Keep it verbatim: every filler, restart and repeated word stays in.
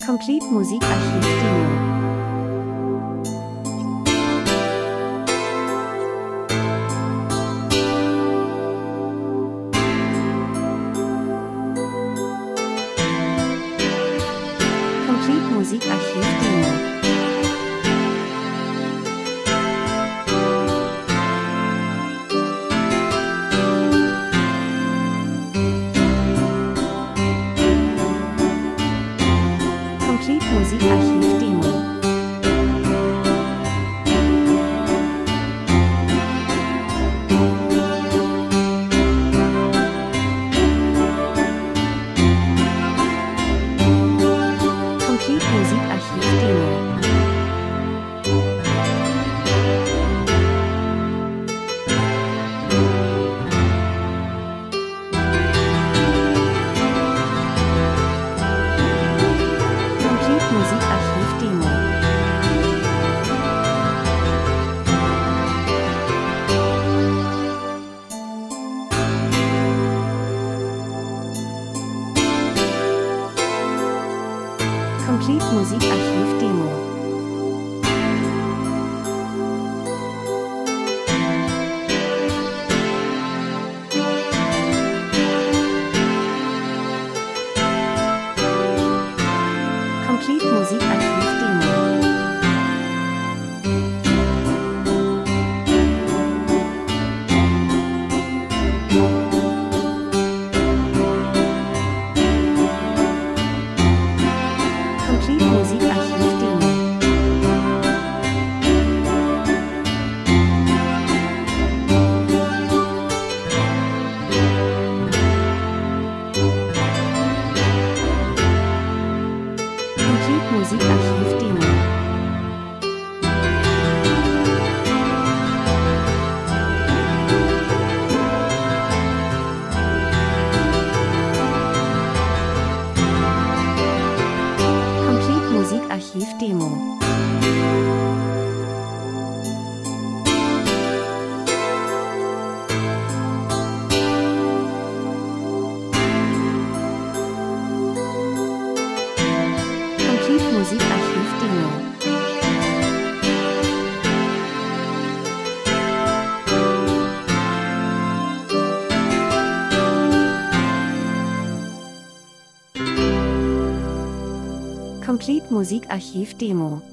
Complete Musikarchiv Demo. Complete Musikarchiv Demo. Complete Musikarchiv Demo. Complete Musikarchiv Demo. Musikarchiv Demo. Complete Musikarchiv Demo. Complete Musikarchiv Demo. Complete Musikarchiv Demo. Complete Musikarchiv Demo. Complete Musikarchiv Demo. Complete Musikarchiv Demo. Complete Musikarchiv Demo.